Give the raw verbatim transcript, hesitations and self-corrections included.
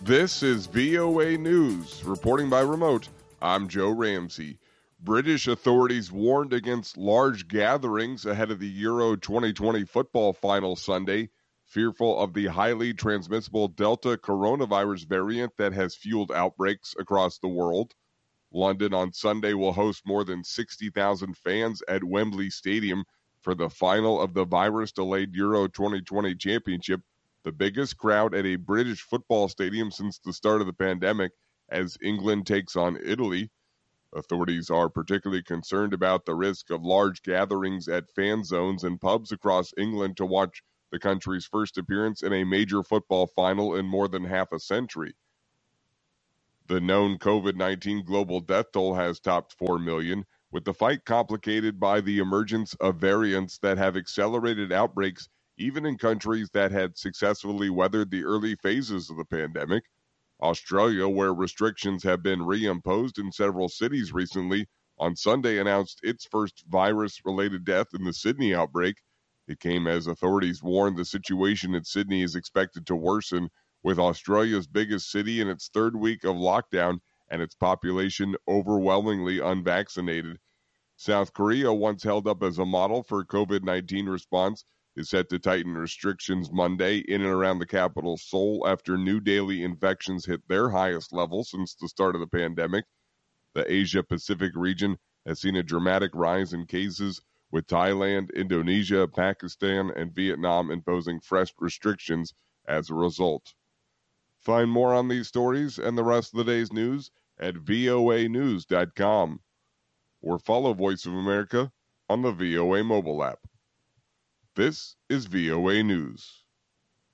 This is V O A News. Reporting by remote, I'm Joe Ramsey. British authorities warned against large gatherings ahead of the Euro twenty twenty football final Sunday, fearful of the highly transmissible Delta coronavirus variant that has fueled outbreaks across the world. London on Sunday will host more than sixty thousand fans at Wembley Stadium for the final of the virus-delayed Euro twenty twenty championship, the biggest crowd at a British football stadium since the start of the pandemic, as England takes on Italy. Authorities are particularly concerned about the risk of large gatherings at fan zones and pubs across England to watch the country's first appearance in a major football final in more than half a century. The known COVID nineteen global death toll has topped four million, with the fight complicated by the emergence of variants that have accelerated outbreaks even in countries that had successfully weathered the early phases of the pandemic. Australia, where restrictions have been reimposed in several cities recently, on Sunday announced its first virus-related death in the Sydney outbreak. It came as authorities warned the situation in Sydney is expected to worsen, with Australia's biggest city in its third week of lockdown and its population overwhelmingly unvaccinated. South Korea, once held up as a model for COVID nineteen response, is set to tighten restrictions Monday in and around the capital, Seoul, after new daily infections hit their highest level since the start of the pandemic. The Asia-Pacific region has seen a dramatic rise in cases, with Thailand, Indonesia, Pakistan, and Vietnam imposing fresh restrictions as a result. Find more on these stories and the rest of the day's news at V O A news dot com or follow Voice of America on the V O A mobile app. This is V O A News.